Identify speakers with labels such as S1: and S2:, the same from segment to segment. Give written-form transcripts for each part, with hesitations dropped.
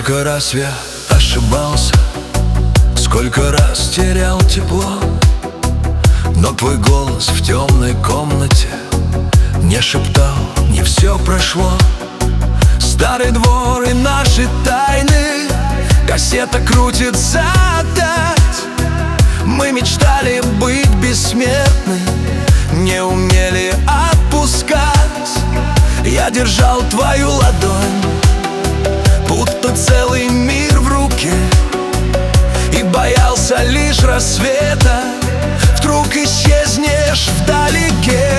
S1: Сколько раз я ошибался, сколько раз терял тепло, но твой голос в темной комнате не шептал, не все прошло. Старый двор и наши тайны, кассета крутится опять. Мы мечтали быть бессмертны, не умели отпускать. Я держал твою ладонь, будто целый мир в руке, и боялся лишь рассвета. Вдруг исчезнешь вдалеке.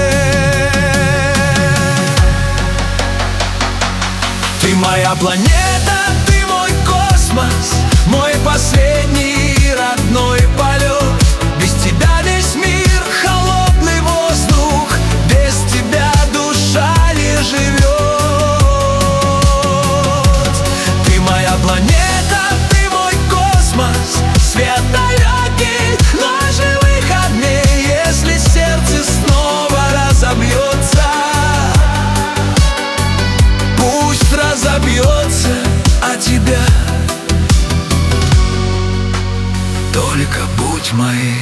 S1: Ты моя планета, ты мой космос, мой последний родной полет. Без тебя весь мир — холодный воздух, без тебя душа не живет. Ты моя планета, ты мой космос, свет далекий, но живых огней. Если сердце снова разобьется, пусть разобьется о тебя. Только будь моей.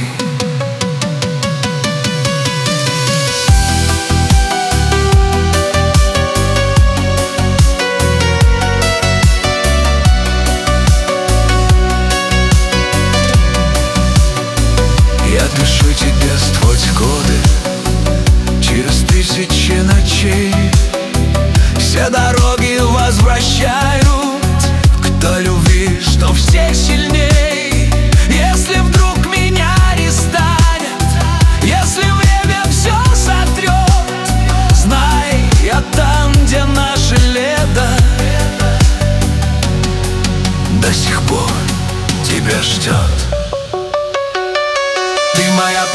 S1: Я дышу тебе сквозь годы, через тысячи ночей. Все дороги возвращают к той любви, что всех сильней. Если вдруг меня не станет, если время все сотрет, знай, я там, где наше лето до сих пор тебя ждет. Ты моя